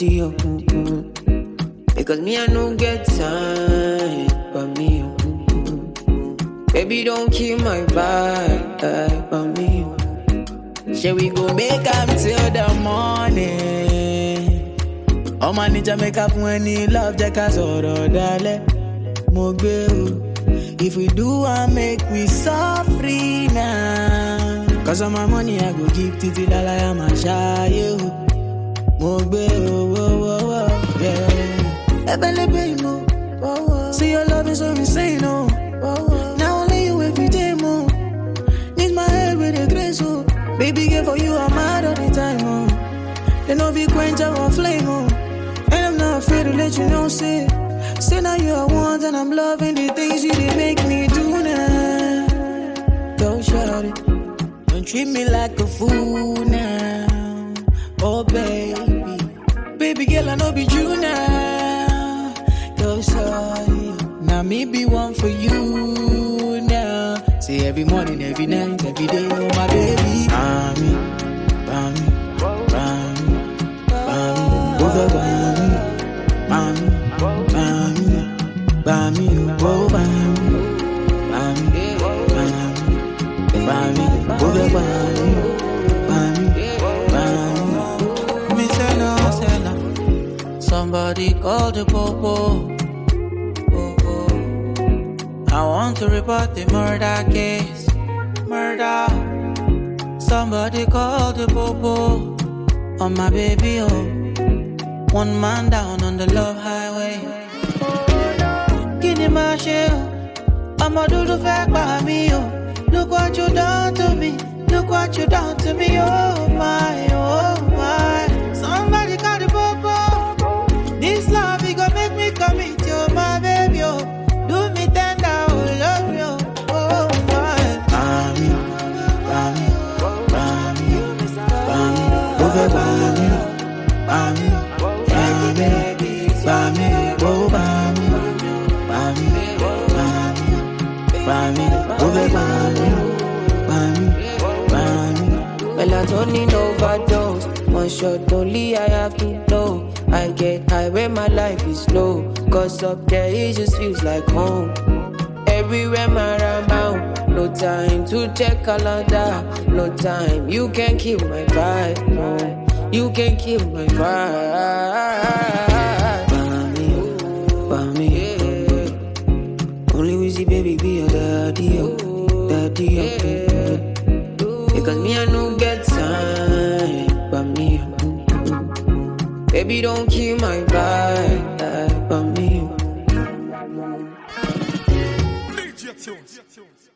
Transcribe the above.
daddy, oh. Because me, I don't get time, but me, baby, don't kill my vibe, but me. Shall we go make up till the morning? Oh, man, need to make up when he love Jackass or Dale. Mogbe, if we do, I make we so free now. Cause of my money, I go give Titi Lala, I'm a shy. Mogbe, yeah. Ebele, mo. See your love is so insane, oh. Now only you every day, mo. Need my head with a grace, oh. Baby, girl, for you, I'm mad all the time, oh. They know we quench our flame, oh. And I'm not afraid to let you know, say now you are one, and I'm loving the things you did make me do now. Don't shout it. Don't treat me like a fool now. Oh, baby. Baby girl, I know be you now. Don't sorry. Now me be one for you now. See every morning, every night, every day, oh my baby. Bami, bami, bami, bami, over bami, bami, bami, bami, oh bami, bami, bami, bami, over bami, bami, bami. Me say no. Somebody call the popo. I want to report the murder case. Murder. Somebody call the popo on my baby, oh. One man down on the love highway. Guinea Marshall, I'ma do the fact by me, oh. Look what you done to me. Look what you done to me, oh my, oh my. Somebody call the popo. This love, it gon' make me commit, oh my baby, oh. Do me tender, oh love you, oh my. Bami, bami, bami, bami, over bami, bami, bami, oh bami, bami, bami, over bami, bami. Melatonin overdose, one shot only I have to know. I get high when my life is low, cause up there it just feels like home. Everywhere my around, no time to check calendar, no time, you can kill my vibe, no, you can kill my vibe. Bami, only Wizzy baby be your daddy, oh, daddy, oh. Because me I don't get time, but me, baby don't kill my vibe, but me. Tunes.